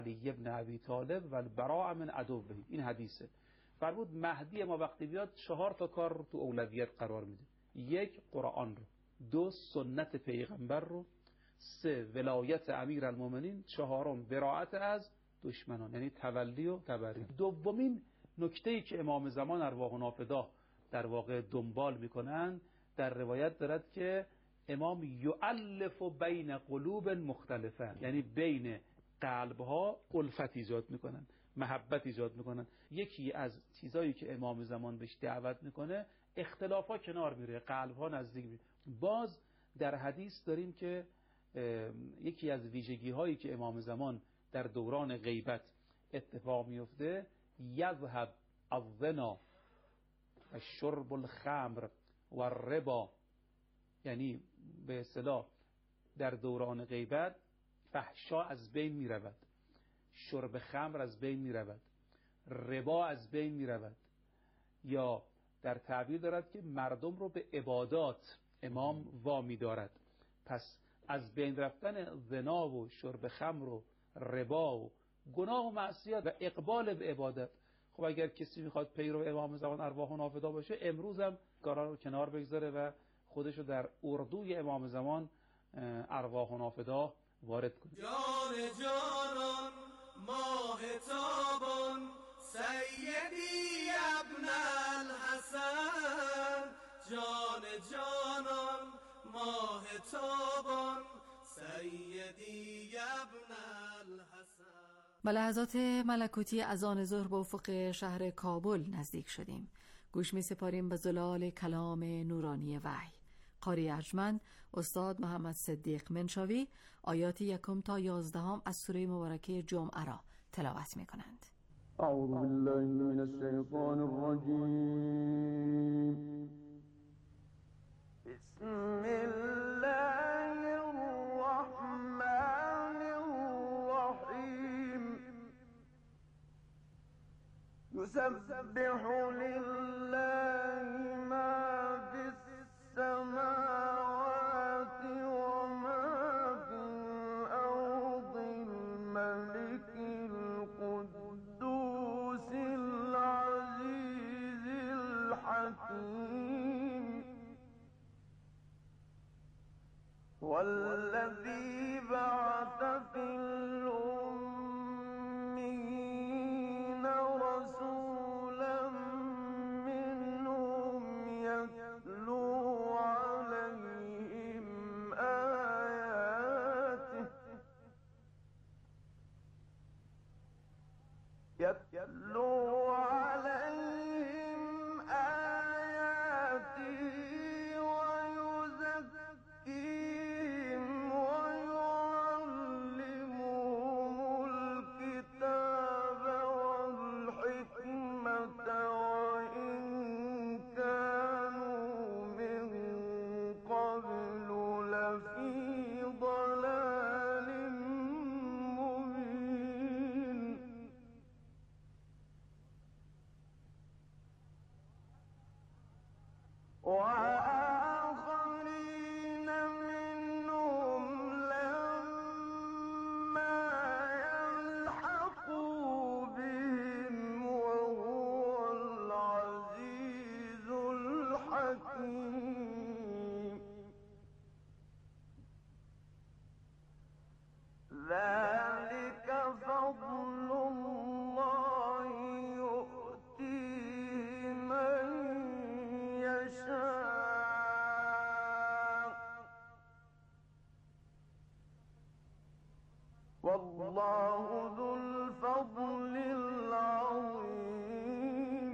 علی ابن ابی طالب و البراء من عدوه. این حدیثه. فرمود مهدی ما وقتی بیاد 4 تا کار رو تو اولویت قرار میده. 1 قرآن رو، 2 سنت پیغمبر رو، 3 ولایت امیرالمومنین، 4 براءت از دشمنان یعنی تولی و تبری. دومین نکته‌ای که امام زمان ارواح نافدا در واقع دنبال میکنن در روایت دارد که امام یؤلف بین قلوب مختلفه، یعنی بین قلبها الفت ایجاد میکنن، محبت ایجاد میکنن. یکی از چیزایی که امام زمان بهش دعوت میکنه اختلافا کنار میره، قلبها نزدیک میره. باز در حدیث داریم که یکی از ویژگی هایی که امام زمان در دوران غیبت اتفاق میفته یذهب الزنا و شرب الخمر و الربا، یعنی به اصطلاح در دوران غیبت فحشا از بین می رود، شرب خمر از بین می رود، ربا از بین می رود، یا در تعبیر دارد که مردم رو به عبادات امام وامی دارد. پس از بین رفتن زنا و شرب خمر و ربا و گناه و معصیت و اقبال به عبادت. خب اگر کسی میخواد پیرو امام زمان ارواح نافدا باشه امروز هم کارا رو کنار بگذاره و خودشو در اردوی امام زمان ارواح نافدا وارد کنه. جان جانان ماه تابان سیدی ابن الحسن، جان جانان ماه تابان سیدی ابن الحسن. با لحظات ملکوتی اذان ظهر به افق شهر کابل نزدیک شدیم. گوش می سپاریم به زلال کلام نورانی وحی. قاری ارجمند استاد محمد صدیق منشاوی آیات 1 تا 11 از سوره مبارکه جمعه را تلاوت می کنند. اعوذ بالله من الشیطان الرجیم. بسم الله الرحمن الرحیم. یسبح لله ما فی السماوات وما فی الارض الملك القدوس العزیز الحکیم والذی بعث فی الأمین رسولا منهم يتلو عليهم آياته ويزكيهم ويعلمهم الكتاب والحكمة وإن كانوا من قبل لفي ضلال مبين. وآخرين منهم لما يلحقوا بهم وهو العزيز الحكيم. ذلك فضل الله يؤتيه من يشاء والله ذو الفضل العظيم.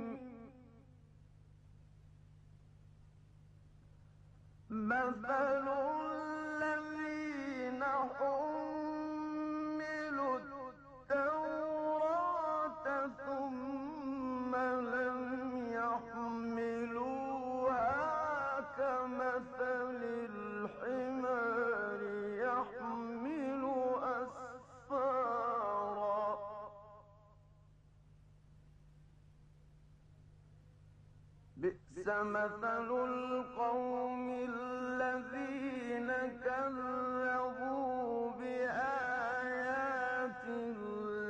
مثل الذين حملوا التوراة ثم لم يحملوها كمثل الحمار يحمل أسفارا بئس مثل القوم الذين كذبوا بآيات الله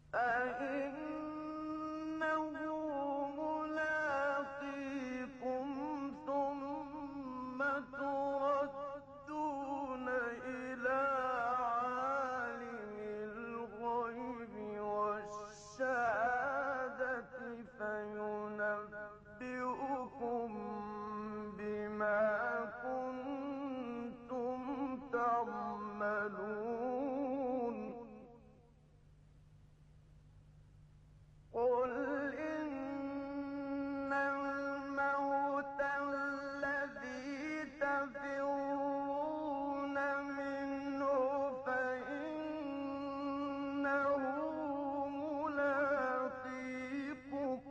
فإنه ملاقيكم ثم تردون إلى عالم الغيب والشهادة فينبئكم بما كنتم تعملون قل إن الموت الذي تفرون منه فإنه ملاقيكم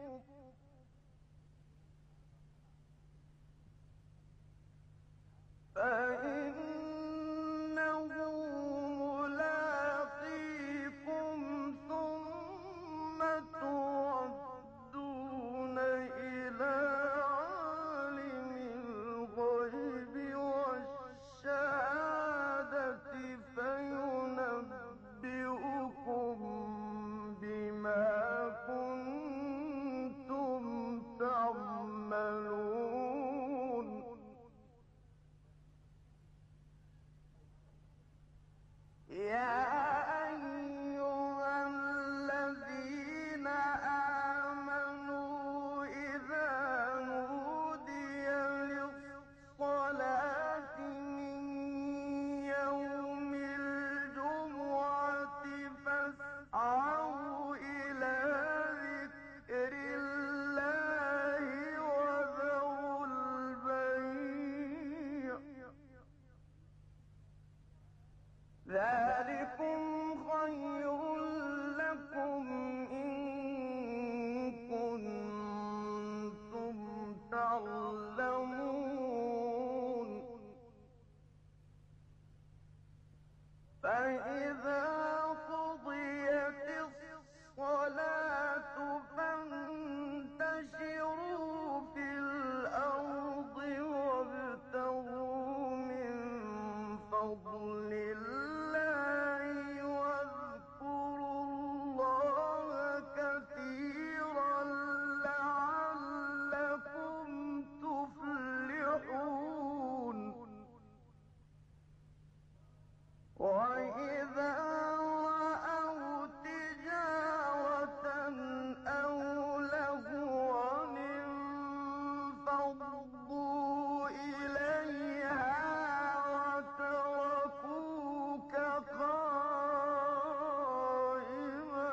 ثم تردون إلى عالم الغيب والشهادة فينبئكم بما كنتم تعملون يا أيها الذين آمنوا إذا نودي للصلاة من يوم الجمعة فاسعوا إلى ذكر الله وذروا البيع ذلكم خير لكم إن كنتم تعلمون فإذا قضيت الصلاة فانتشروا في الأرض وابتغوا من فضل الله واذكروا الله كثيرا لعلكم تفلحون وإذا رأوا تجارة أو لهوا انفضوا إليها وتركوك قائما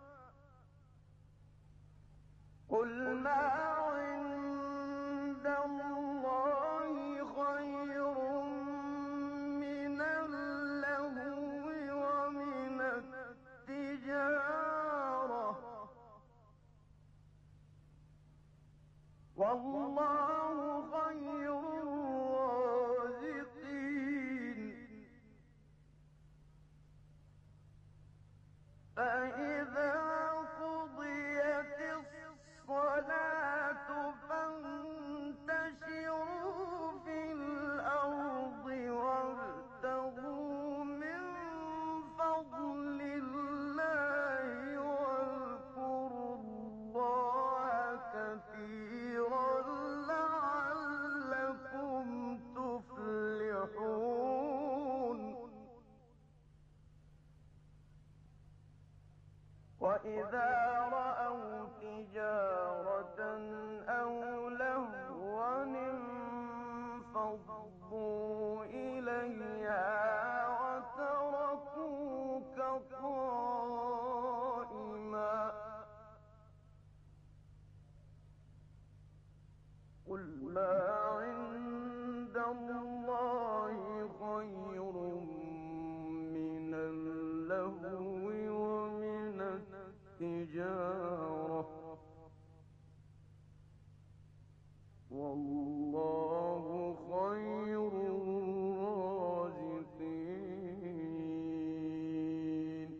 قل ما عند الله خير من اللهو ومن التجارة والله خير الرازقين فإذا قضيت الصلاة فانتشروا في الأرض وابتغوا من فضل الله واذكروا الله كثيرا لعلكم تفلحون وإذا رأوا تجارة أو لهوا انفضوا إليها وتركوك قائما قل ما عند الله خير من اللهو ومن التجارة والله خير الرازقين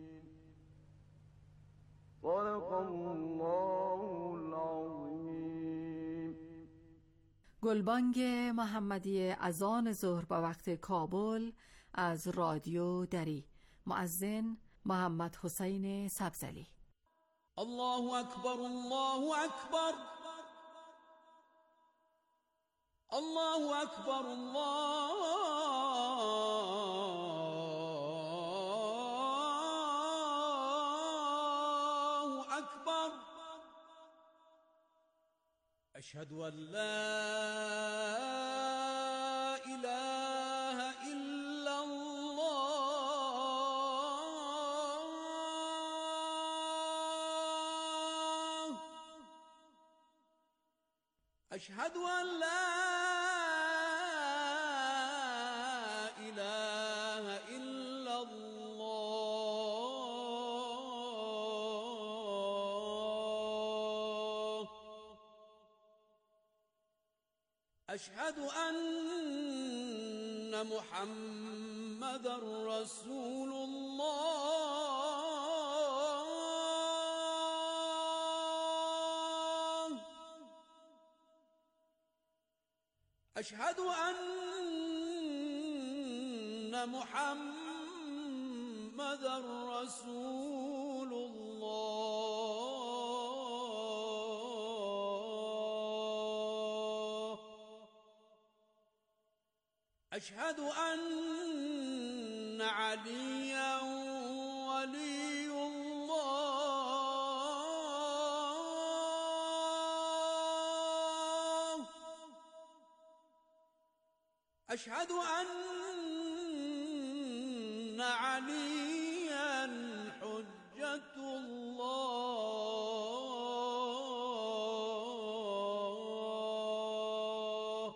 صدق الله العظیم. گلبانگ محمدی اذان ظهر به وقت کابل از رادیو دری. مؤذن محمد حسین سبزلی. الله أكبر الله أكبر الله أكبر الله أكبر أشهد أن لا إله إلا الله أشهد أن لا إله إلا الله أشهد أن محمدًا رسول الله أشهد أن محمدًا رسول الله أشهد أن عليا ولي الله أشهد أن عليا حجة الله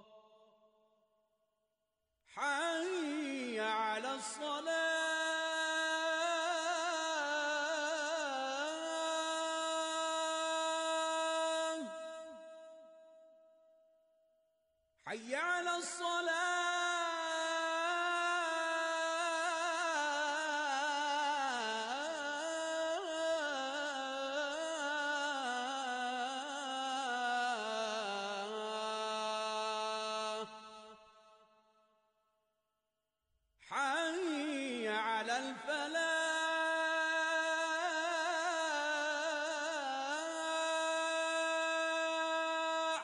حي على الصلاة حي على الصلاة حي على الفلاح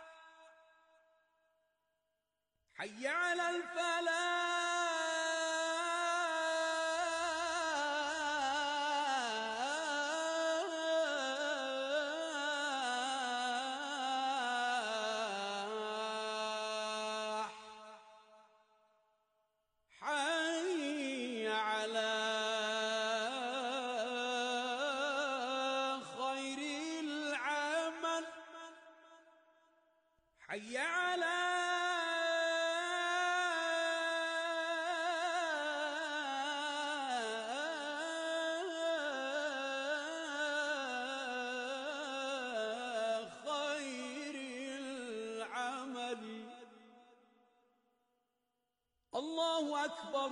حي على الفلاح حي على خير العمل حي على خير العمل الله أكبر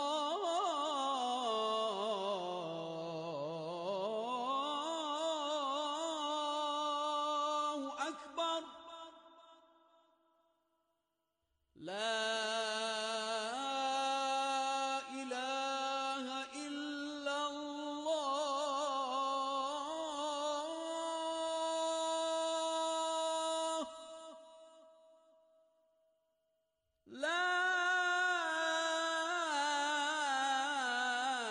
الله أكبر لا إله إلا الله لا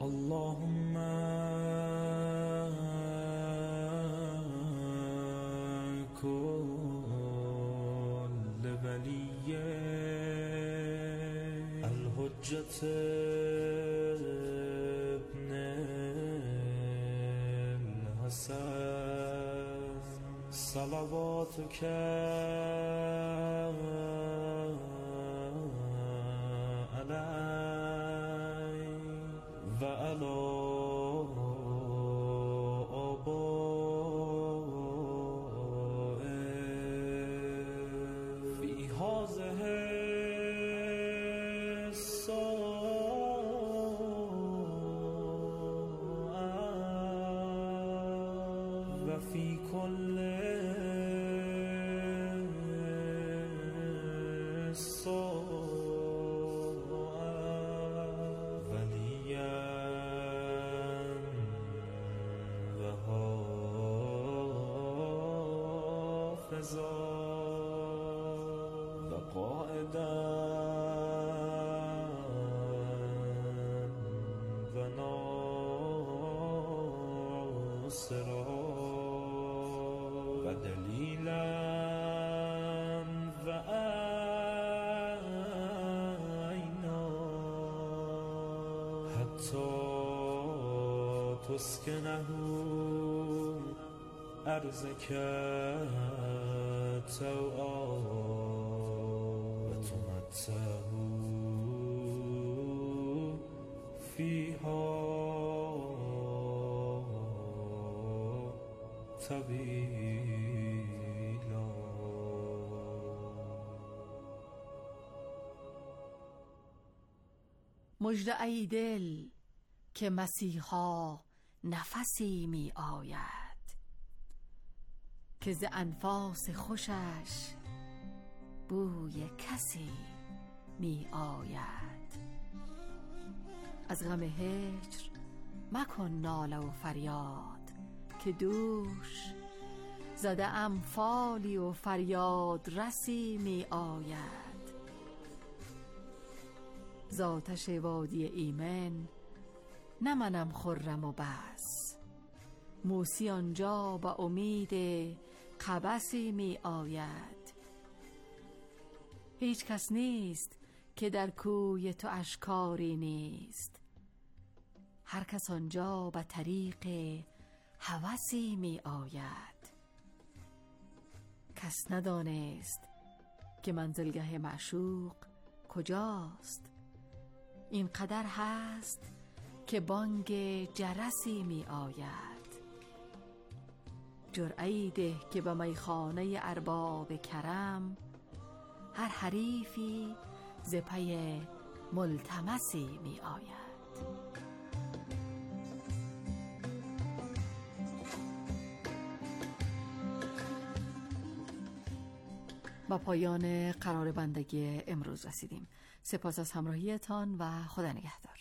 اللهم كل ولي الحجة ابن الحسن صلواتك عليه وعلى آبائه في هذه الساعة وفي كل وقائدا وناصرا ودليلا وعينا حتى تسكنه أرزك توعا وتمتعه فيها طويلا. مژده ای دل که مسیحا نفسی می آید که ز انفاس خوشش بوی کسی می آید. از غم هجر مکن ناله و فریاد که دوش زده ام فالی و فریاد رسی می آید. ز آتش وادی ایمن نه منم خرم و بس، موسی آنجا با امید قبسی می آید. هیچ کس نیست که در کوی تو اشکاری نیست، هر کس آنجا به طریق هوسی می آید. کس ندانست که منزلگه معشوق کجاست، این قدر هست که بانگ جرسی می آید. جرعه‌ای ده که به میخانه ارباب کرم، هر حریفی ز پی ملتمسی می آید. با پایان قرار بندگی امروز رسیدیم. سپاس از همراهیتان و خدا نگهدار.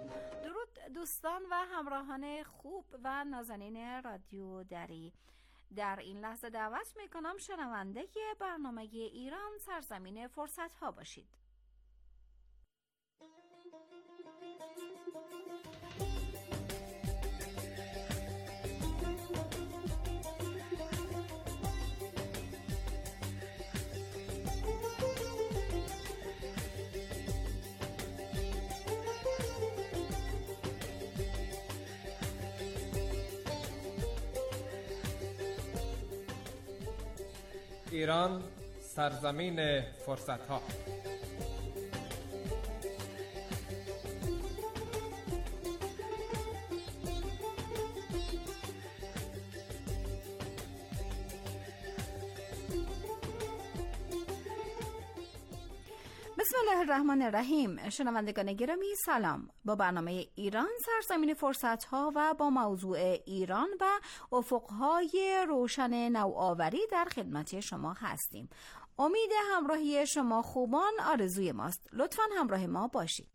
دوستان و همراهان خوب و نازنین رادیو دری، در این لحظه دعوت میکنم شنونده برنامه ایران سرزمین فرصت ها باشید. ایران سرزمین فرصت‌ها. بسم الله الرحمن الرحیم. شنوندگان گرامی سلام. با برنامه ایران سرزمین فرصت‌ها و با موضوع ایران و افق‌های روشن نوآوری در خدمت شما هستیم. امید همراهی شما خوبان آرزوی ماست. لطفاً همراه ما باشید.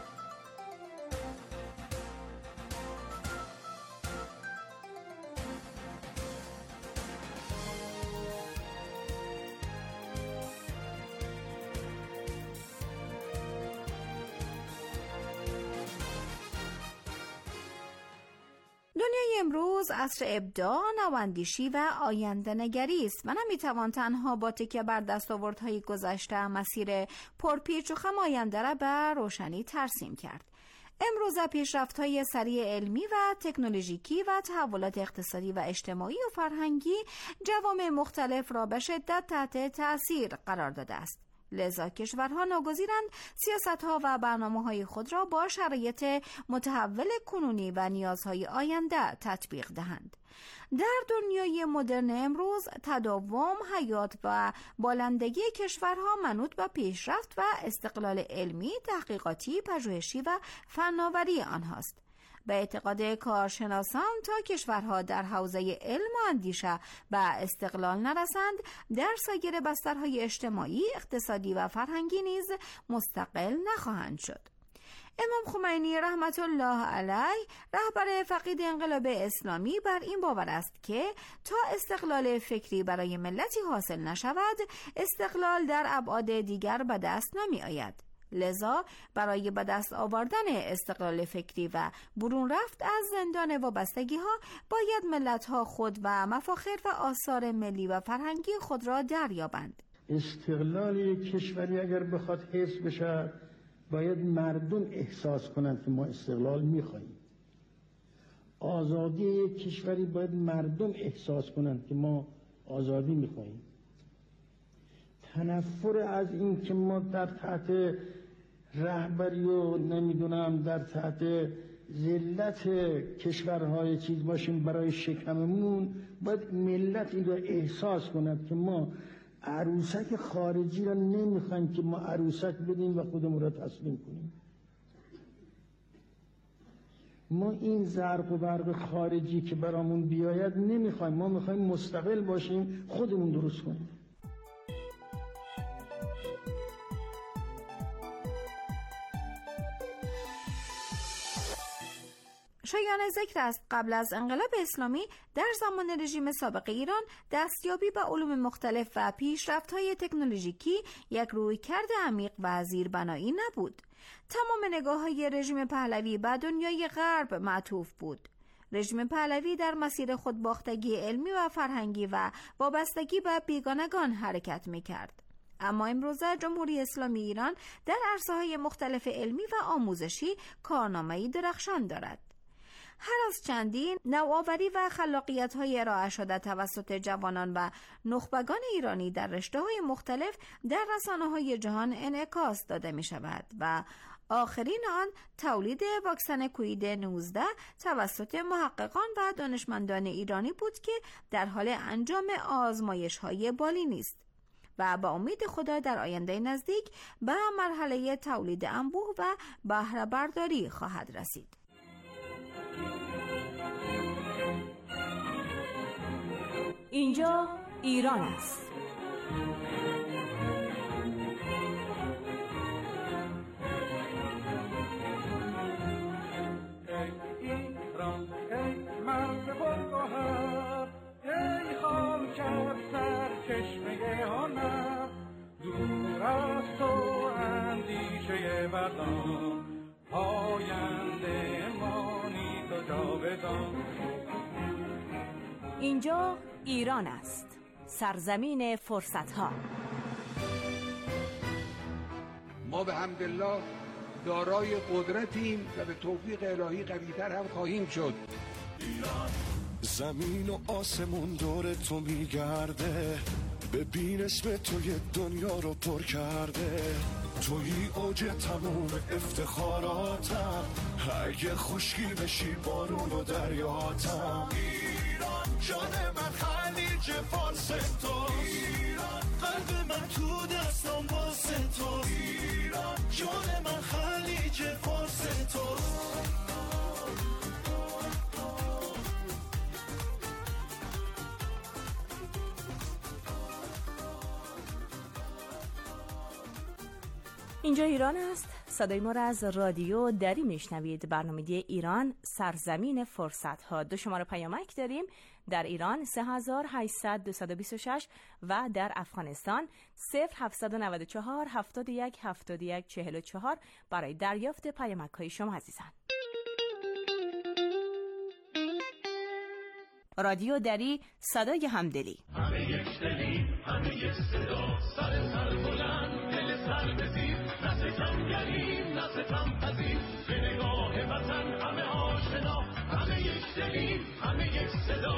دنیای امروز عصر ابداع، نواندیشی و آینده نگری است و نمیتوان تنها با تکیه بر دستاوردهای گذشته مسیر پرپیچ و خم آینده را به روشنی ترسیم کرد. امروز پیشرفت‌های سریع علمی و تکنولوژیکی و تحولات اقتصادی و اجتماعی و فرهنگی جوامع مختلف را به شدت تحت تأثیر قرار داده است. لذا کشورها ناگزیرند سیاست‌ها و برنامه‌های خود را با شرایط متحول کنونی و نیازهای آینده تطبیق دهند. در دنیای مدرن امروز تداوم، حیات و بالندگی کشورها منوط به پیشرفت و استقلال علمی، تحقیقاتی، پژوهشی و فناوری آنهاست. به اعتقاد کارشناسان تا کشورها در حوزه علم و اندیشه و استقلال نرسند، در سایر بسترهای اجتماعی، اقتصادی و فرهنگی نیز مستقل نخواهند شد. امام خمینی رحمت الله علیه، رهبر فقید انقلاب اسلامی، بر این باور است که تا استقلال فکری برای ملتی حاصل نشود، استقلال در ابعاد دیگر به دست نمی آید. لذا برای به دست آوردن استقلال فکری و برون رفت از زندان وابستگی ها باید ملت ها خود و مفاخر و آثار ملی و فرهنگی خود را دریابند. استقلال یک کشوری اگر بخواد حفظ بشه باید مردم احساس کنند که ما استقلال میخواییم. آزادی یک کشوری باید مردم احساس کنند که ما آزادی میخواییم. تنفر از این که ما در تحت رهبری و نمیدونم در تحت ذلت کشورهای چیز باشیم برای شکممون، باید ملت این را احساس کند که ما عروسک خارجی را نمیخوایم که ما عروسک بدیم و خودمون را تسلیم کنیم. ما این زرق و برق خارجی که برامون بیاید نمیخوایم. ما میخوایم مستقل باشیم، خودمون درست کنیم. شایان ذکر است قبل از انقلاب اسلامی در زمان رژیم سابق ایران دستیابی به علوم مختلف و پیشرفت‌های تکنولوژیکی یک رویکرد عمیق و زیربنایی نبود. تمام نگاه‌های رژیم پهلوی به دنیای غرب معطوف بود. رژیم پهلوی در مسیر خودباختگی علمی و فرهنگی و وابستگی به بیگانگان حرکت می‌کرد. اما امروزه جمهوری اسلامی ایران در عرصه‌های مختلف علمی و آموزشی کارنامه‌ای درخشان دارد. هر از چندین نوآوری و خلاقیت‌های ارائه شده توسط جوانان و نخبگان ایرانی در رشته‌های مختلف در رسانه‌های جهان انعکاس داده می‌شود و آخرین آن تولید واکسن کووید 19 توسط محققان و دانشمندان ایرانی بود که در حال انجام آزمایش‌های بالینی است و با امید خدا در آینده نزدیک به مرحله تولید انبوه و بهره برداری خواهد رسید. اینجا ایران است. ای ایران ای مرد پرگوهر، ای گوشه وطن، پاینده مانی تو جاودان. اینجا ایران است، سرزمین فرصت‌ها. ما به حمدالله دارای قدرتیم و به توفیق الهی قوی‌تر هم خواهیم شد. زمین و آسمون دور تو میگرده، ببین اسم تو یه دنیا رو پر کرده. توی اوج تموم افتخاراتم، اگه خشکی بشی بارون و دریاتم. ایران جان من خلیج فارس توست، قلب من تو دستم واسه توست. ایران جان من خلیج فارس توست. اینجا ایران است. صدای ما را از رادیو دری میشنوید. برنامه ایران سرزمین فرصت ها. دو شماره پیامک داریم. در ایران 3800-226 و در افغانستان 0794-71-71-44 برای دریافت پیامک های شما عزیزان. رادیو دری، صدای همدلی. همه یک دلی، همه یک صدا، سر بلند، دل سر بزیر، نه ستمگریم، نه ستم پذیر، به نگاه وطن همه آشنا، همه یک دلی، همه یک صدا.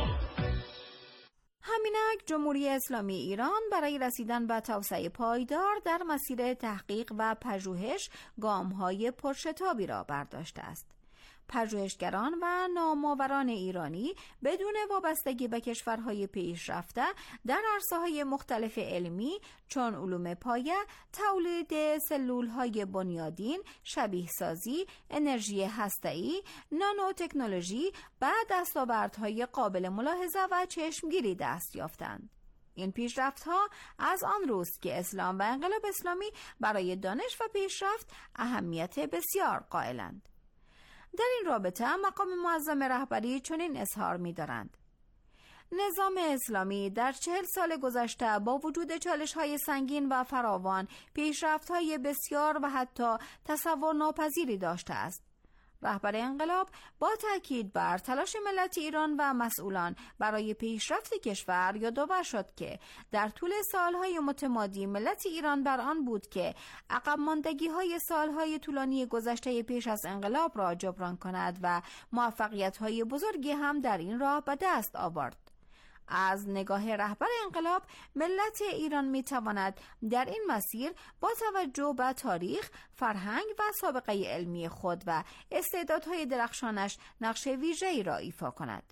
همینک جمهوری اسلامی ایران برای رسیدن به توسعه پایدار در مسیر تحقیق و پژوهش گام‌های پرشتابی را برداشته است. پژوهشگران و نامآوران ایرانی بدون وابستگی به کشورهای پیشرفته در عرصه‌های مختلف علمی چون علوم پایه، تولید سلول‌های بنیادین، شبیه‌سازی، انرژی هسته‌ای، نانوتکنولوژی و دستاوردهای قابل ملاحظه و چشمگیری دست یافتند. این پیشرفت‌ها از آن روز که اسلام و انقلاب اسلامی برای دانش و پیشرفت اهمیت بسیار قائلند. در این رابطه مقام معظم رهبری چنین اظهار می‌دارند: نظام اسلامی در 40 سال گذشته با وجود چالش‌های سنگین و فراوان پیشرفت‌های بسیار و حتی تصور ناپذیری داشته است. رهبر انقلاب با تاکید بر تلاش ملت ایران و مسئولان برای پیشرفت کشور یادآور شد که در طول سالهای متمادی ملت ایران بر آن بود که عقب ماندگی‌های سالهای طولانی گذشته پیش از انقلاب را جبران کند و موفقیت‌های بزرگی هم در این راه به دست آورد. از نگاه رهبر انقلاب ملت ایران میتواند در این مسیر با توجه به تاریخ، فرهنگ و سابقه علمی خود و استعدادهای درخشانش نقش ویژه‌ای را ایفا کند.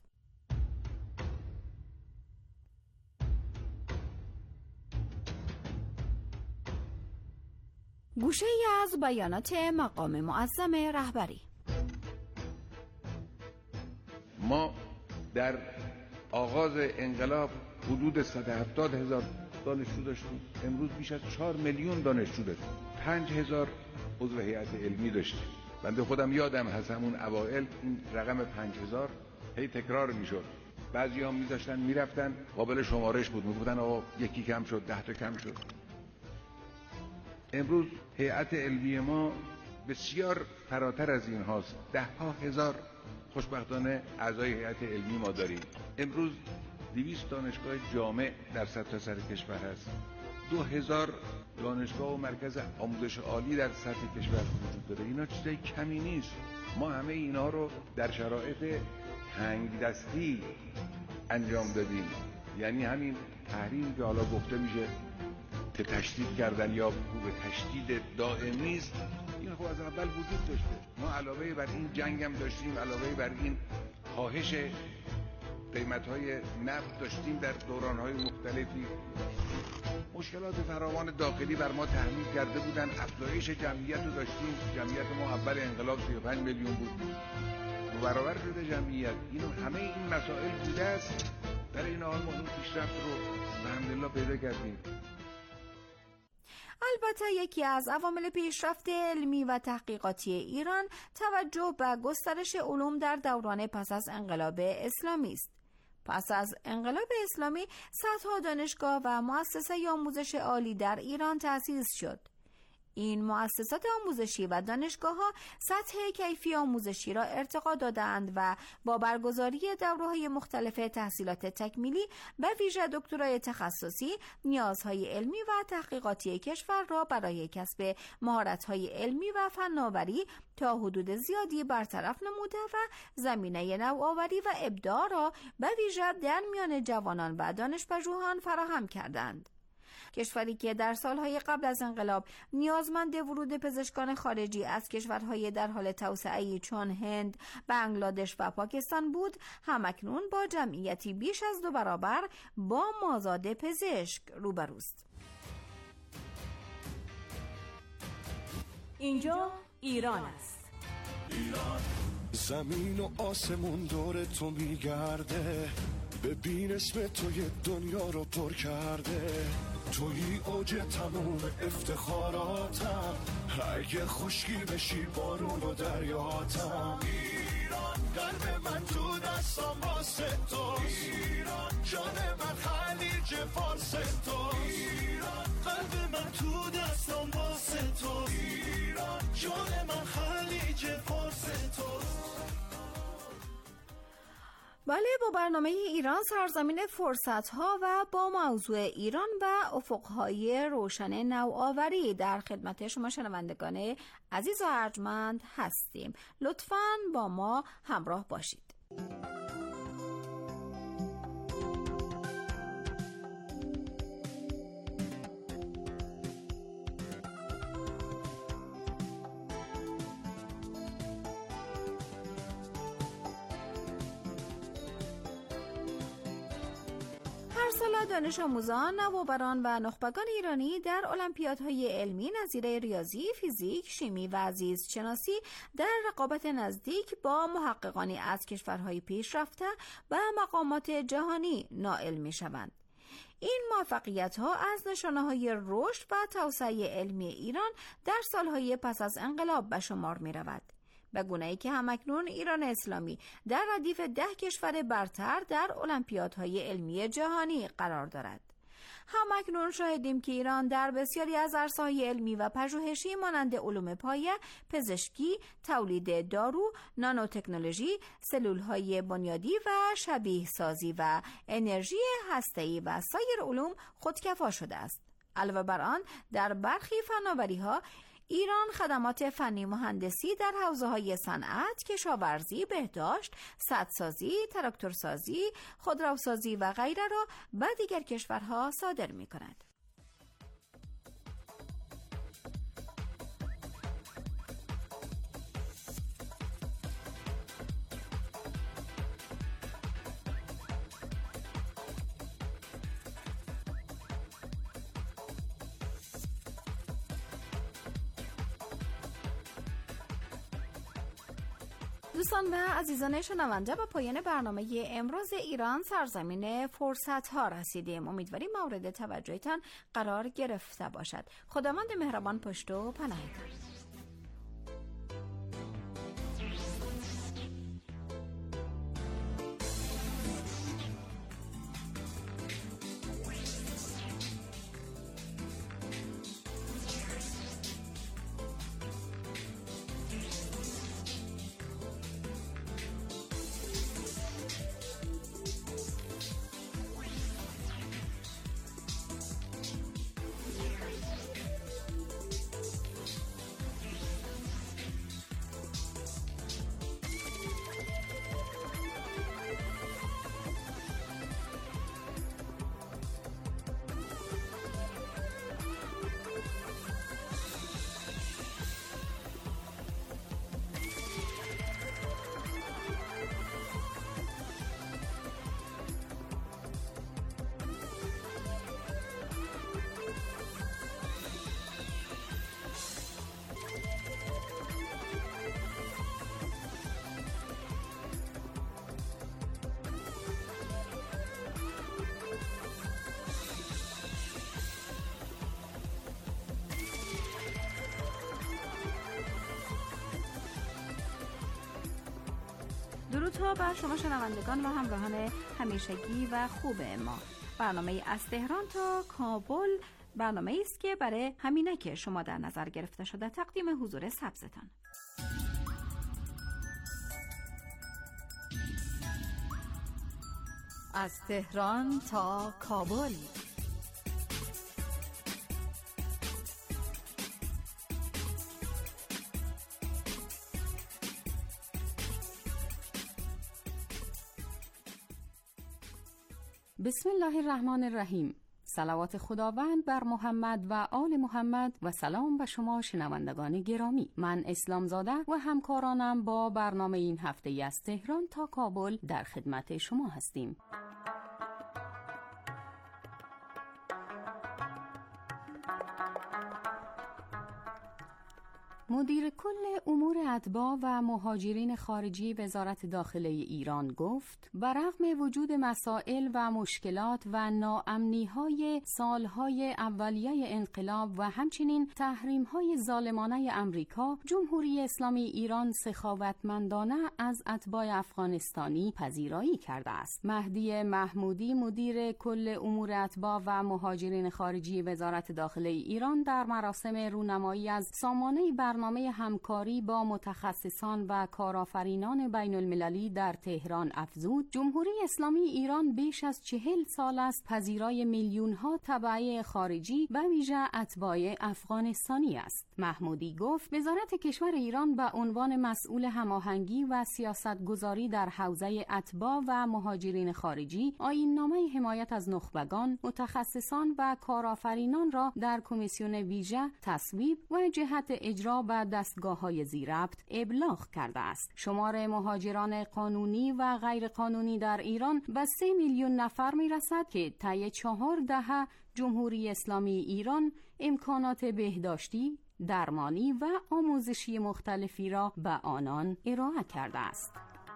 گوشه‌ای از بیانات مقام معظم رهبری. ما در آغاز انقلاب حدود 170,000 دانشجو داشتیم. امروز بیش از 4 میلیون دانشجو داریم. 5,000 عضو هیئت علمی داشتیم. بنده خودم یادم هست همون اوائل این رقم 5,000 هی تکرار میشد. بعضی‌ها میذاشتن میرفتن، قابل شمارش بود، میگفتن آقا یکی کم شد، 10 تا کم شد. امروز هیئت علمی ما بسیار فراتر از این هاست. 10,000 خوشبختانه اعضای هیئت علمی ما داریم. امروز 200 دانشگاه جامع در سرتاسر کشور هست. 2000 دانشگاه و مرکز آموزش عالی در سطح کشور وجود داره. اینا چیزای کمی نیست. ما همه اینا رو در شرایط تنگ دستی انجام دادیم. یعنی همین تحریم که حالا گفته میشه تشدید کردن یا به تشدید دائمی است، این خب از اول وجود داشته. ما علاوه بر این جنگ هم داشتیم، علاوه بر این کاهش قیمت‌های نفت داشتیم در دوران‌های مختلفی. مشکلات فراوان داخلی بر ما تحمیل کرده بودن. افزایش جمعیت رو داشتیم. جمعیت ما اول انقلاب 35 میلیون بود. برابر شده جمعیت. اینو همه این مسائل بوده است. در این حال ما این پیشرفت رو الحمدلله پیدا کردیم. البته یکی از عوامل پیشرفت علمی و تحقیقاتی ایران توجه به گسترش علوم در دوران پس از انقلاب اسلامی است. پس از انقلاب اسلامی صدها دانشگاه و مؤسسه آموزش عالی در ایران تأسیس شد. این مؤسسات آموزشی و دانشگاه‌ها سطح کیفی آموزشی را ارتقا دادند و با برگزاری دوره‌های مختلف تحصیلات تکمیلی و ویژه دکترای تخصصی نیازهای علمی و تحقیقاتی کشور را برای کسب مهارت‌های علمی و فناوری تا حدود زیادی برطرف نموده و زمینه نوآوری و ابداع را به ویژه در میان جوانان و دانش‌پژوهان فراهم کردند. کشوری که در سالهای قبل از انقلاب نیازمند ورود پزشکان خارجی از کشورهای در حال توسعه‌ای چون هند، بنگلادش و پاکستان بود، همکنون با جمعیتی بیش از 2 برابر با مازاد پزشک روبروست. اینجا ایران است. زمین و آسمون دور تو میگرده، ببین اسم تو یه دنیا رو پر کرده. توی اوج تموم افتخاراتم، اگه خشکی بشی بارون و دریاتم. ایران قلب من تو دستم واسه توست، ایران جان من خلیج فارس توست. ایران قلب من تو دستم واسه توست، ایران جان من خلیج فارس توست. بله، با برنامه ایران سرزمین فرصت‌ها و با موضوع ایران و افق‌های روشن نوآوری در خدمت شما شنوندگان عزیز و ارجمند هستیم. لطفاً با ما همراه باشید. هر سال دانش آموزان، نوآوران و نخبگان ایرانی در المپیادهای علمی نظیر ریاضی، فیزیک، شیمی و زیست شناسی در رقابت نزدیک با محققانی از کشورهای پیشرفته و مقامات جهانی نائل می‌شوند. این موفقیت‌ها از نشانه‌های رشد و توسعه علمی ایران در سالهای پس از انقلاب به شمار می‌رود، به گونه‌ای که همکنون ایران اسلامی در ردیف 10 کشور برتر در المپیادهای علمی جهانی قرار دارد. همکنون شاهدیم که ایران در بسیاری از عرصه‌های علمی و پژوهشی مانند علوم پایه، پزشکی، تولید دارو، نانوتکنولوژی، سلول‌های بنیادی و شبیه سازی و انرژی هسته‌ای و سایر علوم خودکفا شده است. علاوه بر آن، در برخی فناوری‌ها ایران خدمات فنی مهندسی در حوزه‌های صنعت، کشاورزی، بهداشت، سدسازی، تراکتورسازی، خودروسازی و غیره را به دیگر کشورها صادر می‌کند. دوستان و عزیزان شنونده، به پایان برنامه امروز ایران سرزمین فرصت‌ها رسیدیم. امیدواریم مورد توجهتان قرار گرفته باشد. خداوند مهربان پشت و پناهتان. درودها بر شما شنوندگان و همراهان همیشگی و خوب ما. برنامه از تهران تا کابل برنامه است که برای همینک شما در نظر گرفته شده تقدیم حضور سبزتان. از تهران تا کابل. بسم الله الرحمن الرحیم. صلوات خداوند بر محمد و آل محمد و سلام به شما شنوندگان گرامی. من اسلامزاده و همکارانم با برنامه این هفته از تهران تا کابل در خدمت شما هستیم. مدیر کل امور اتباع و مهاجرین خارجی وزارت داخله ایران گفت برغم وجود مسائل و مشکلات و ناامنی‌های سالهای اولیه انقلاب و همچنین تحریم‌های ظالمانه امریکا، جمهوری اسلامی ایران سخاوتمندانه از اتباع افغانستانی پذیرایی کرده است. مهدی محمودی مدیر کل امور اتباع و مهاجرین خارجی وزارت داخله ایران در مراسم رونمایی از سامانه برنامه همکاری با متخصصان و کارآفرینان بین المللی در تهران افزود جمهوری اسلامی ایران بیش از 40 سال است پذیرای میلیون‌ها تبعه خارجی و ویژه اتباع افغانستانی است. محمودی گفت وزارت کشور ایران به عنوان مسئول هماهنگی و سیاستگذاری در حوزه اتباع و مهاجرین خارجی آیین‌نامه حمایت از نخبگان، متخصصان و کارآفرینان را در کمیسیون ویژه تصویب و جهت اجرا به دستگاه‌های ذی‌ربط ابلاغ کرده است. شمار مهاجران قانونی و غیر قانونی در ایران به 3 میلیون نفر می‌رسد که طی 4 دهه جمهوری اسلامی ایران امکانات بهداشتی، درمانی و آموزشی مختلفی را به آنان ارائه کرده است.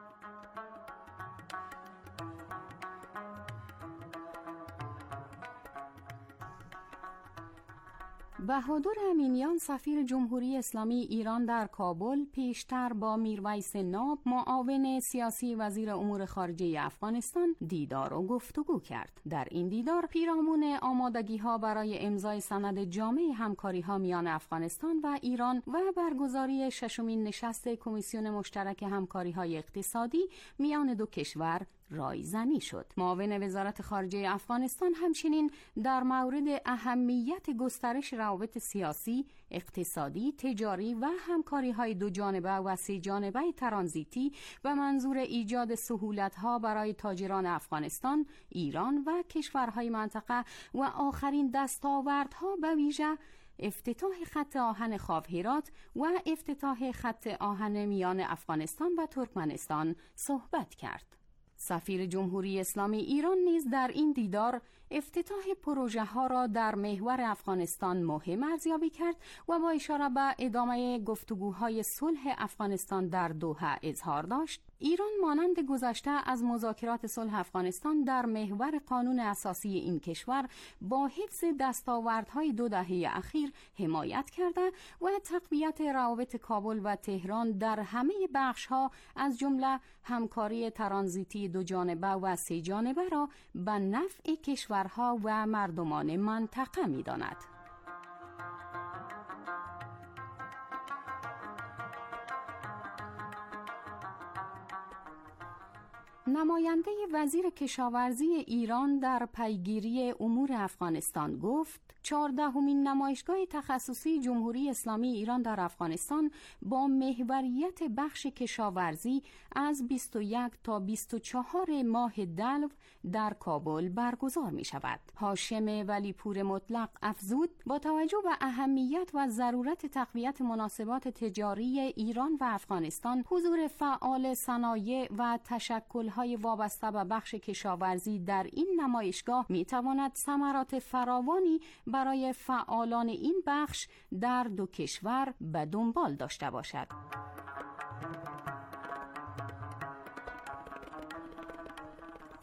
بهادر امینیان سفیر جمهوری اسلامی ایران در کابل پیشتر با میرویس ناب معاون سیاسی وزیر امور خارجه افغانستان دیدار و گفتگو کرد. در این دیدار پیرامون آمادگی‌ها برای امضای سند جامع همکاری‌ها میان افغانستان و ایران و برگزاری ششمین نشست کمیسیون مشترک همکاری‌های اقتصادی میان دو کشور رایزنی شد. معاون وزارت خارجه افغانستان همچنین در مورد اهمیت گسترش روابط سیاسی، اقتصادی، تجاری و همکاری‌های دو جانبه و سه جانبه ترانزیتی و منظور ایجاد سهولت‌ها برای تاجران افغانستان، ایران و کشورهای منطقه و آخرین دستاوردها به ویژه افتتاح خط آهن خاو-هرات و افتتاح خط آهن میان افغانستان و ترکمنستان صحبت کرد. سفیر جمهوری اسلامی ایران نیز در این دیدار افتتاح پروژه ها را در محور افغانستان مهم ارزیابی کرد و با اشاره به ادامه گفتگوهای صلح افغانستان در دوحه اظهار داشت ایران مانند گذشته از مذاکرات صلح افغانستان در محور قانون اساسی این کشور با حفظ دستاوردهای 2 دهه اخیر حمایت کرده و تقویت روابط کابل و تهران در همه بخش‌ها از جمله همکاری ترانزیتی 2 جانبه و 3 جانبه را به نفع کشورها و مردمان منطقه می‌داند. نماینده وزیر کشاورزی ایران در پیگیری امور افغانستان گفت 14مین نمایشگاه تخصصی جمهوری اسلامی ایران در افغانستان با محوریت بخش کشاورزی از 21 تا 24 ماه دلو در کابل برگزار می شود. هاشم ولیپور مطلق افزود با توجه به اهمیت و ضرورت تقویت مناسبات تجاری ایران و افغانستان حضور فعال صنایع و تشکل‌های وابسته به بخش کشاورزی در این نمایشگاه می تواند ثمرات فراوانی برای فعالان این بخش در دو کشور به دنبال داشته باشد.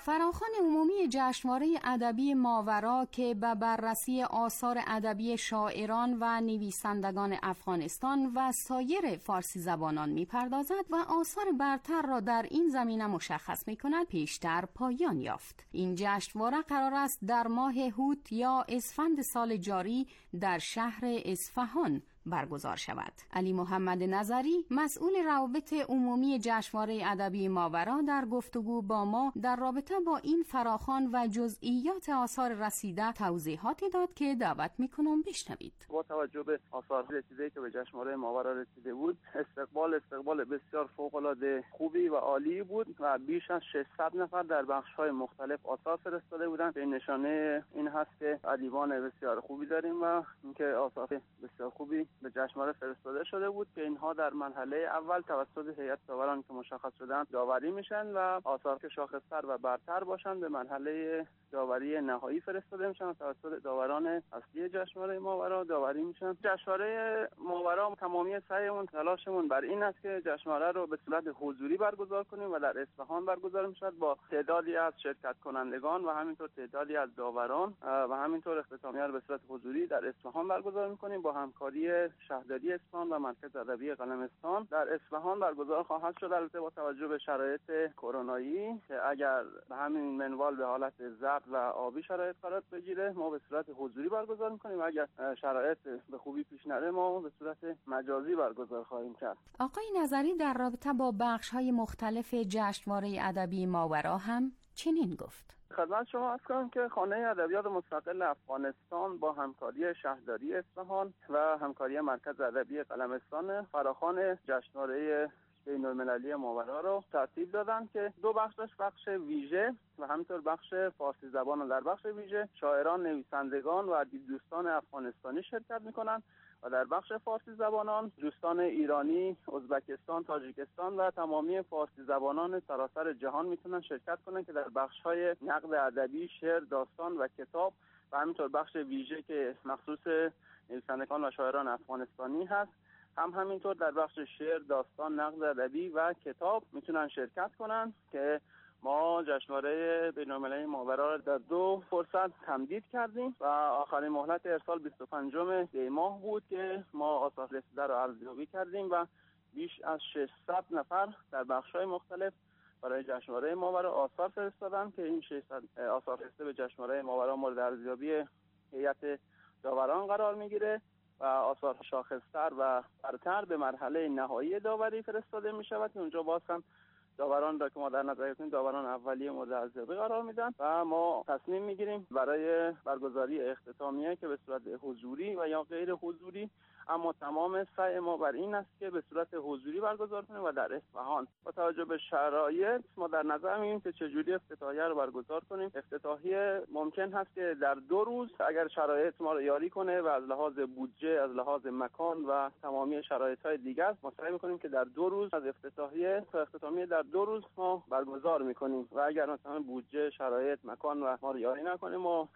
فراخوان عمومی جشنواره ادبی ماورا که به بررسی آثار ادبی شاعران و نویسندگان افغانستان و سایر فارسی زبانان می‌پردازد و آثار برتر را در این زمینه مشخص می‌کند، پیشتر پایان یافت. این جشنواره قرار است در ماه هوت یا اسفند سال جاری در شهر اصفهان برگزار شود. علی محمد نظری، مسئول روابط عمومی جشنواره ادبی ماورا، در گفتگو با ما در رابطه با این فراخوان و جزئیات آثار رسیده توضیحاتی داد که دعوت میکنم بشنوید. با توجه به آثار رسیده که به جشنواره ماورا رسیده بود، استقبال بسیار فوق‌العاده خوبی و عالی بود و بیش از 600 نفر در بخش‌های مختلف آثار فرستاده بودند. به نشانه این هست که ادیبان بسیار خوبی داریم و اینکه آثار بسیار خوبی به جشنواره فرستاده شده بود که اینها در مرحله اول توسط هیئت داوران که مشخص شدن داوری میشن و آثار که شاخص‌تر و برتر باشن به مرحله داوری نهایی فرستاده میشن و توسط داوران اصلی جشنواره ماورا داوری میشن. جشنواره ماورا تمامی سعیمون تلاشمون بر این است که جشنواره رو به صورت حضوری برگزار کنیم و در اصفهان برگزار میشد با تعدادی از شرکت کنندگان و همینطور تعدادی از داوران و همینطور اختتامیه رو به صورت حضوری در اصفهان برگزار میکنیم با همکاری شهرداری اصفهان و مرکز ادبی قلمستان. در اصفهان برگزار خواهد شد، البته با توجه به شرایط کرونایی که اگر به همین منوال به حالت زرد و آبی شرایط قرار بگیره ما به صورت حضوری برگزار میکنیم و اگر شرایط به خوبی پیش نره ما به صورت مجازی برگزار خواهیم کرد. آقای نظری در رابطه با بخش‌های مختلف جشنواره ادبی ماورا هم چنین گفت. خدمت شما عرض کنم که خانه ادبیات مستقل افغانستان با همکاری شهرداری اصفهان و همکاری مرکز ادبی قلمستان فراخوان جشنواره بین‌المللی ماورا رو ترتیب دادن که دو بخش داشت، بخش ویژه و همینطور بخش فارسی زبان. و در بخش ویژه شاعران، نویسندگان و دوستان افغانستانی شرکت میکنن و در بخش فارسی زبانان دوستان ایرانی، ازبکستان، تاجیکستان و تمامی فارسی زبانان سراسر جهان میتونن شرکت کنن که در بخش‌های نقد ادبی، شعر، داستان و کتاب و همینطور بخش ویژه که مخصوص نویسندگان و شاعران افغانستانی هست همینطور در بخش شعر، داستان، نقد ادبی و کتاب میتونن شرکت کنن که ما جشنواره بین‌المللی ماورا را در 2 فرصت تمدید کردیم و آخرین مهلت ارسال 25 دی ماه بود که ما آثار رسیده را ارزیابی کردیم و بیش از 600 نفر در بخش‌های مختلف برای جشنواره ماورا آثار فرستادن که این 600 آثار رسیده به جشنواره ماورا مورد ارزیابی هیئت داوران قرار میگیره و آثار شاخص‌تر و برتر به مرحله نهایی داوری فرستاده میشود که اونجا باز هم داوران را که ما در نظر گرفتیم داوران اولیه مورد ارزیابی قرار میدن و ما تصمیم میگیریم برای برگزاری اختتامیه که به صورت حضوری و یا غیر حضوری، اما تمام سعی ما بر این است که به صورت حضوری برگزار کنیم و در اصفهان. با توجه به شرایط ما در نظر میگیریم که چجوری افتتاحیه رو برگزار کنیم. افتتاحیه ممکن هست که در 2 روز اگر شرایط ما رو یاری کنه و از لحاظ بودجه، از لحاظ مکان و تمامی شرایط‌های دیگر ما سعی می‌کنیم که در 2 روز از افتتاحیه تا اختتامیه در 2 روز ما برگزار می‌کنیم و اگر مثلا بودجه، شرایط، مکان و ما رو یاری نکنیم ما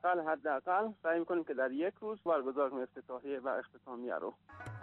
حداقل سعی می‌کنیم که در 1 روز برگزار کنیم افتتاحیه و اختتامیه رو.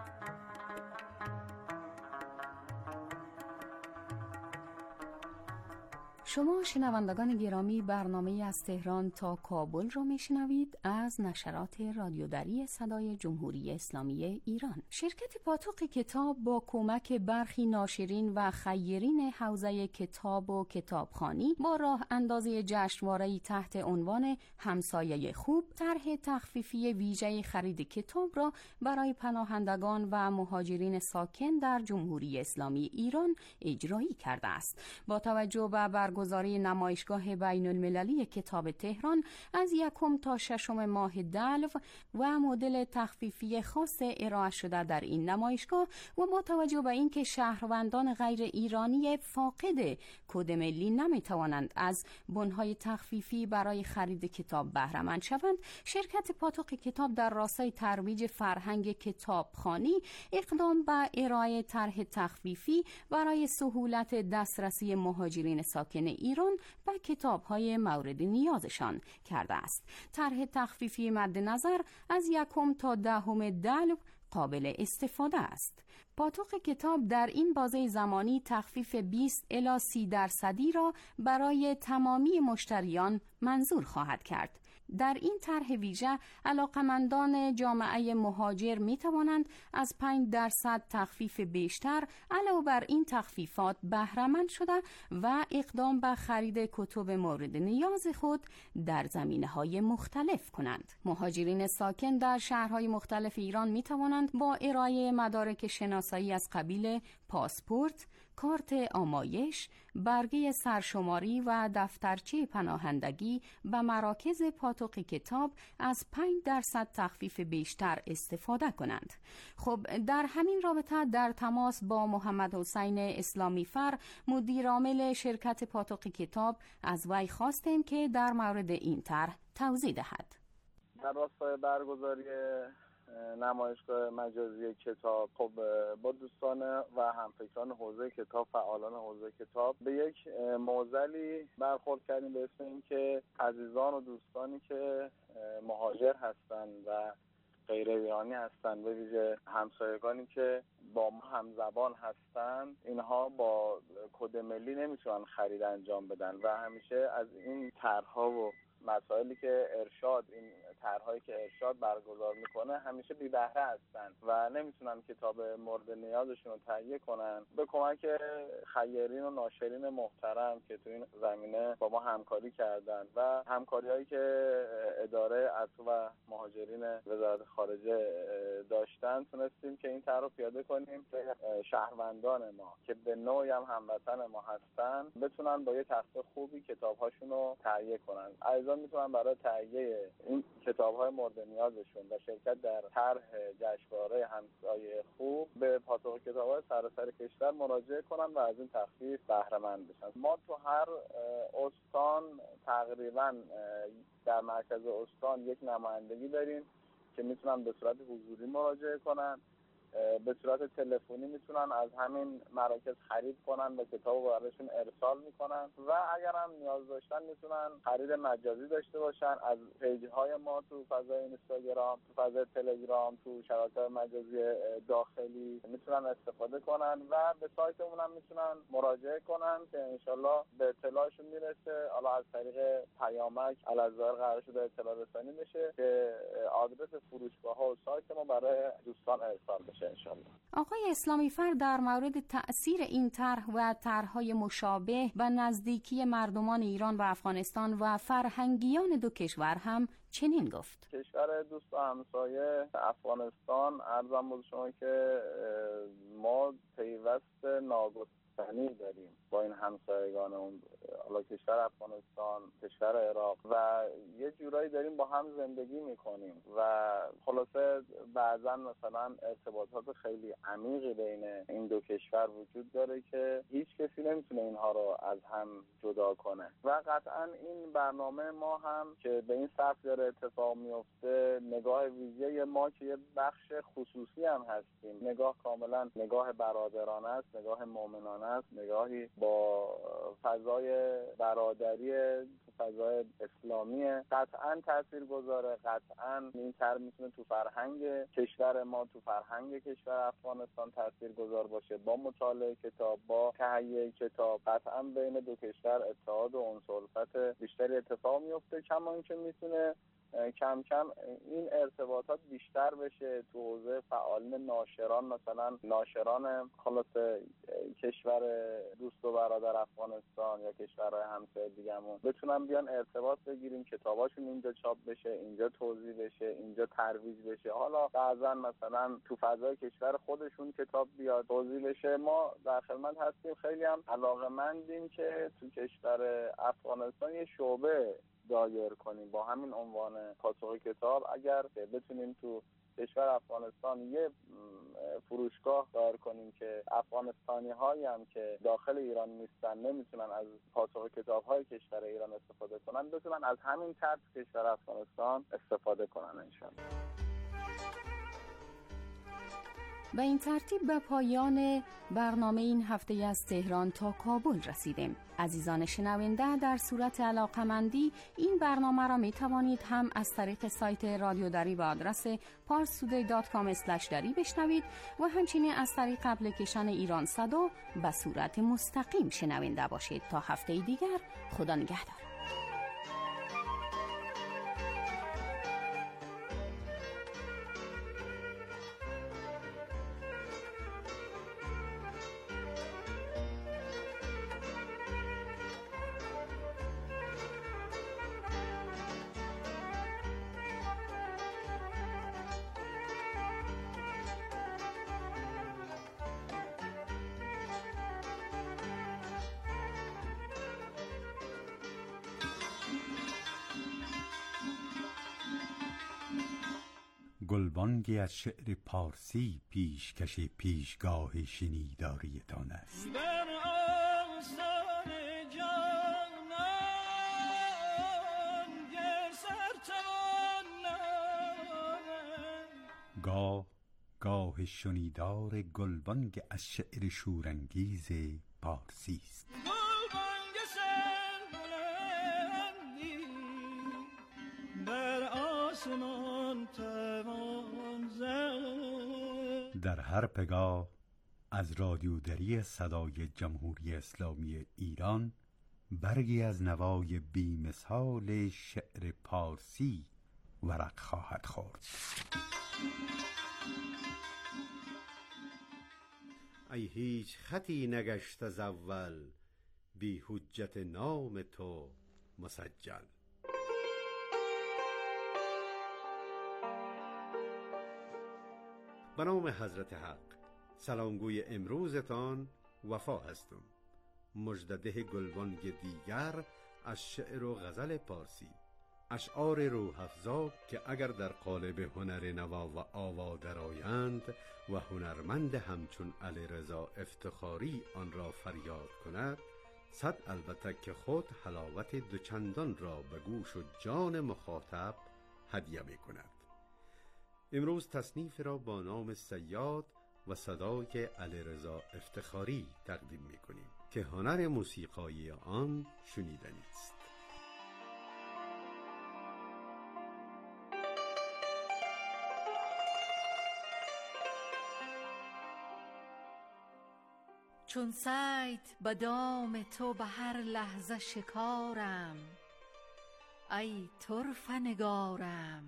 شما شنوندگان گرامی برنامه از تهران تا کابل را میشنوید از نشرات رادیودری صدای جمهوری اسلامی ایران. شرکت پاتوق کتاب با کمک برخی ناشرین و خیرین حوزه کتاب و کتابخوانی با راه اندازی جشنواره‌ای تحت عنوان همسایه خوب طرح تخفیفی ویژه خرید کتاب را برای پناهندگان و مهاجرین ساکن در جمهوری اسلامی ایران اجرایی کرده است. با توجه به برگزاری نمایشگاه بین المللی کتاب تهران از 1 تا 6 ماه دلو و مدل تخفیفی خاص ارائه شده در این نمایشگاه و با توجه به اینکه شهروندان غیر ایرانی فاقد کد ملی نمیتوانند از بنهای تخفیفی برای خرید کتاب بهره مند شوند، شرکت پاتوق کتاب در راستای ترویج فرهنگ کتابخوانی اقدام به ارائه طرح تخفیفی برای سهولت دسترسی مهاجرین ساکن ایران به کتاب‌های مورد نیازشان کرده است. طرح تخفیفی مد نظر از 1 تا 10 دلو قابل استفاده است. پاتوق کتاب در این بازه زمانی تخفیف 20 الی 30% را برای تمامی مشتریان منظور خواهد کرد. در این طرح ویژه علاقمندان جامعه مهاجر می توانند از 5% تخفیف بیشتر علاوه بر این تخفیفات بهره‌مند شده و اقدام به خرید کتب مورد نیاز خود در زمینه‌های مختلف کنند. مهاجرین ساکن در شهرهای مختلف ایران می توانند با ارائه مدارک شناسایی از قبیل پاسپورت، کارت آمایش، برگه سرشماری و دفترچه پناهندگی به مراکز پاتوق کتاب از 5% تخفیف بیشتر استفاده کنند. خب در همین رابطه در تماس با محمد حسین اسلامی فر مدیر عامل شرکت پاتوق کتاب از وی خواستیم که در مورد این طرح توضیح دهد. در راستای برگزاری نمایشگاه مجازی کتاب، خب با دوستان و همفکران حوزه کتاب، فعالان حوزه کتاب به یک معضلی برخورد کردیم به اسم این که عزیزان و دوستانی که مهاجر هستند و غیر ایرانی هستند، به ویژه همسایگانی که با ما همزبان هستند، اینها با کد ملی نمیتونن خرید انجام بدن و همیشه از این طرح‌ها و مسائلی که ارشاد، این طرح‌هایی که ارشاد برگزار میکنه همیشه بی بهره هستن و نمیتونن کتاب مورد نیازشون رو تهیه کنن. به کمک خیرین و ناشرین محترم که تو این زمینه با ما همکاری کردن و همکاری‌هایی که اداره عطف و مهاجرین وزارت خارجه داشتن، تونستیم که این طرح رو پیاده کنیم که شهروندان ما که به نوعی هم هموطن ما هستن بتونن با یه تخفیف خوبی کتاب‌هاشون رو تهیه کنن. میتونن برای تهیه این کتاب‌های مورد نیازشون و شرکت در طرح جشنواره همسایه خوب به پاتوق کتاب‌های سراسر کشور مراجعه کنن و از این تخفیف بهره مند بشن. ما تو هر استان تقریبا در مرکز استان یک نمایندگی داریم که میتونن به صورت حضوری مراجعه کنن، به صورت تلفنی میتونن از همین مراکز خرید کنن و کتابو براشون ارسال میکنن و اگر هم نیاز داشتن میتونن خرید مجازی داشته باشن. از پیج های ما تو فضای اینستاگرام، تو فضای تلگرام، تو شبکه‌های مجازی داخلی میتونن استفاده کنن و به سایتمون هم میتونن مراجعه کنن که انشالله به اطلاعشون میرسه. حالا از طریق پیامک الازهر قرار شده اطلاع رسانی بشه که آدرس فروشگاه‌ها و سایت ما برای دوستان ارسال بشه. آقای اسلامی فر در مورد تأثیر این طرح و طرح‌های مشابه و نزدیکی مردمان ایران و افغانستان و فرهنگیان دو کشور هم چنین گفت. کشور دوست و همسایه افغانستان، عرضم بود شما که ما پیوست ناگسستنی داریم با این همسایگانمون، حالا کشور افغانستان، کشور عراق، و یه جورایی داریم با هم زندگی میکنیم و خلاصه بعضا مثلا ارتباطات خیلی عمیقی بین این دو کشور وجود داره که هیچ کسی نمیتونه اینها رو از هم جدا کنه و قطعا این برنامه ما هم که به این سطح داره اتفاق میفته، نگاه ویژه ما که یه بخش خصوصی هم هستیم، نگاه کاملا نگاه برادرانه است، نگاه مؤمنانه است، نگاهی با فضای برادری، فضای اسلامی، قطعا تاثیرگذاره. قطعا این طرح میتونه تو فرهنگ کشور ما، تو فرهنگ کشور افغانستان تاثیرگذار باشه. با مطالعه کتاب، با تهیه کتاب، قطعا بین دو کشور اتحاد و انس‌الفت بیشتری اتفاق میفته. کما اینکه میتونه کم کم این ارتباطات بیشتر بشه تو حوزه فعالین ناشران، مثلا ناشران خلاص کشور دوست و برادر افغانستان یا کشورهای همسایه دیگه‌مون بتونن بیان ارتباط بگیریم، کتاباشون اینجا چاپ بشه، اینجا توزیع بشه، اینجا ترویج بشه. حالا بعضا مثلا تو فضای کشور خودشون کتاب بیاد توزیع بشه. ما در خدمت هستیم، خیلی هم علاقه‌مندیم که تو کشور افغانستان یه شعبه دایر کنیم با همین عنوان پاتوق کتاب. اگر بتونیم تو کشور افغانستان یه فروشگاه دایر کنیم که افغانستانی هایی هم که داخل ایران نیستن نمیتونن از پاتوق کتاب های کشور ایران استفاده کنن، بتونن از همین طرح کشور افغانستان استفاده کنن انشاءالله. و این ترتیب به پایان برنامه این هفته از تهران تا کابل رسیدیم. عزیزان شنونده، در صورت علاقمندی این برنامه را می توانید هم از طریق سایت رادیو دری به آدرس parstoday.com/dari بشنوید و همچنین از طریق اپلیکیشن ایران صدا به صورت مستقیم شنونده باشید. تا هفته دیگر، خدا نگهدار. گلبانگی از شعر پارسی پیشکش پیشگاه شنیداریتان است. گاه شنیدار گلبانگ از شعر شورانگیز پارسی است. در هر پگاه از رادیو دری صدای جمهوری اسلامی ایران برگی از نوای بی‌مثال شعر پارسی ورق خواهد خورد. ای هیچ خطی نگشت از اول، بی حجت نام تو مسجل. به نام حضرت حق. سلامگوی امروزتان وفا هستم. مژدده گلبانگ دیگر از شعر و غزل پارسی، اشعار روح افزا که اگر در قالب هنر نوا و آوا درآیند و هنرمند همچون علیرضا افتخاری آن را فریاد کند، صد البته که خود حلاوت دوچندان را به گوش و جان مخاطب هدیه می کند. امروز تصنیف را با نام صیاد و صدای علیرضا افتخاری تقدیم می کنیم که هنر موسیقایی آن شنیدنی است. چون صید به دام تو به هر لحظه شکارم، ای طرفه نگارم.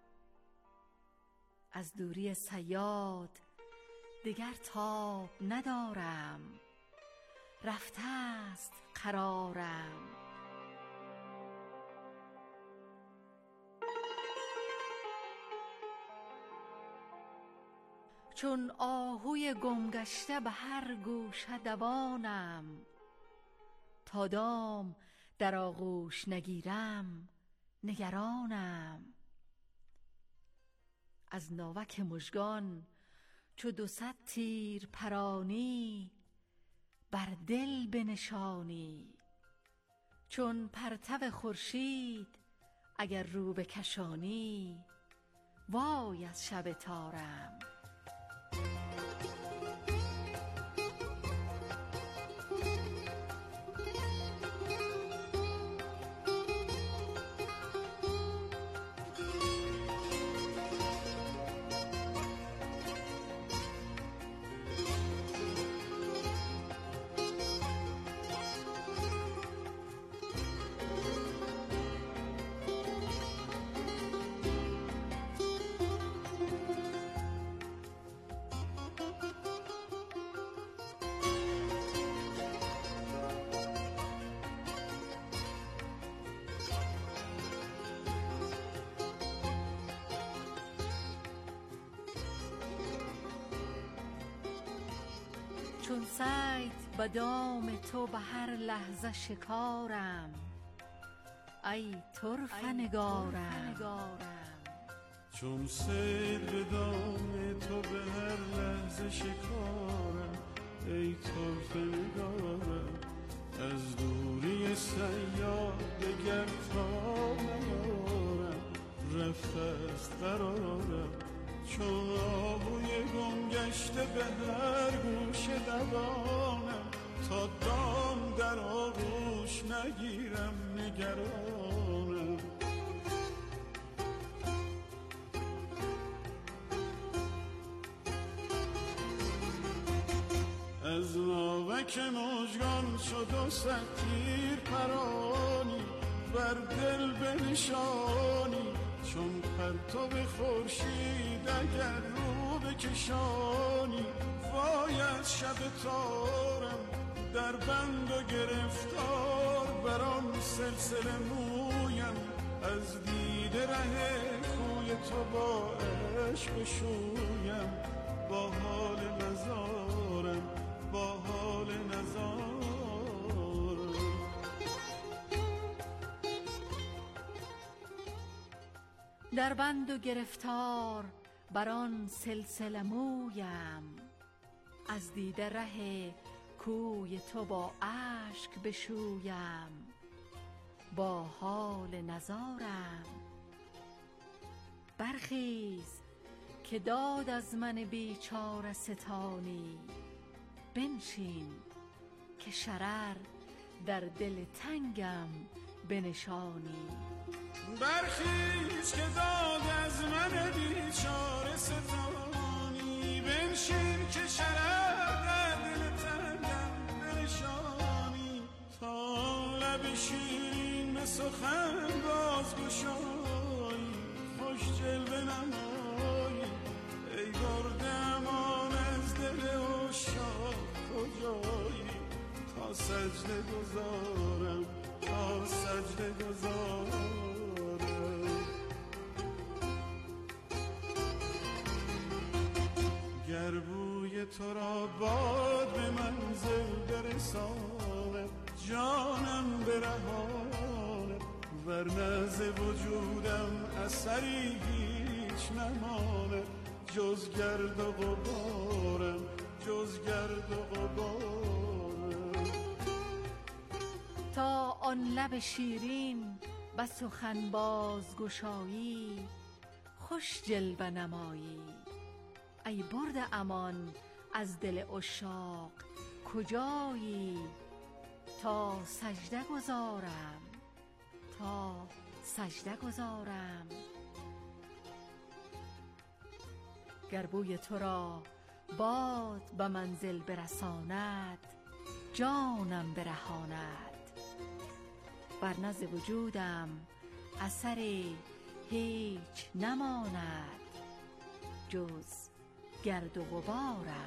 از دوری صیاد دگر تاب ندارم، رفته است قرارم. چون آهوی گمگشته به هر گوشه دوانم، تا دام در آغوش نگیرم نگرانم. از ناوک مژگان چو 200 تیر پرانی، بر دل بنشانی. چون پرتو خورشید اگر رو بکشانی، وای از شب تارم. چون صید به دام تو به هر لحظه شکارم، ای طرفه نگارم. چون صید به دام تو به هر لحظه شکارم، ای طرفه نگارم. از دوری صیاد دگر تاب ندارم، رفته است قرارم. چون آهوی گم گشته به هر گوش دوانم، تا دام در آغوش نگیرم نگرانم. از ناوک مژگان شد و ستیر پرانی، بر دل بنشانی چون پرتو خورشید اگر رو بکشانی. وای از شب تارم در بند و گرفتار، بران سلسله مویم از دیده ره کوی تو با عشق بشویم. با حال نزارم با حال نزارم. در بند و گرفتار بران سلسله مویم، از دیده ره کوی تو با اشک بشویم. با حال نزارم. برخیز که داد از من بیچاره ستانی، بنشین که شرر در دل تنگم بنشانی. برخیز که داد از من بیچاره ستانی، بنشین که شرر در دل تنگم بنشانی. تا لب شیرین به سخن بازگشایی، خوش جلوه نمایی ای برده امان از دل عشاق کجایی. تا سجده گذارم تا سجده گذارم. گر بوی تو را باد به منزل برساند، جانم برهاند، ورنه ز وجودم اثری هیچ نماند. جز گرد و غبارم جز گرد و غبارم. تا آن لب شیرین و سخن بازگشایی، خوش جلوه نمایی ای برده امان از دل عشاق کجایی. تا سجده گذارم تا سجده گذارم. گر بوی تو را باد به منزل برساند، جانم برهاند، ورنه ز وجودم اثری هیچ نماند. جز گرد و غبارم.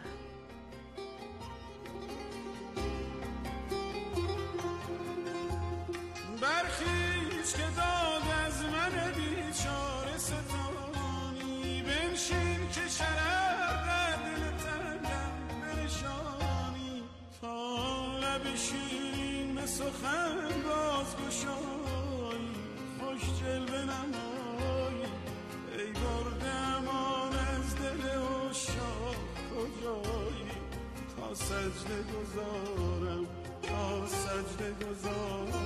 برخیز که داد از من بیچاره ستانی، بنشین که شرر در دل تنگم بنشانی. تا لب شیرین به سخن بازگشایی، خوش جلوه نمایی ای برده امان از دل عشاق کجایی. تا سجده گذارم تا سجده گذارم.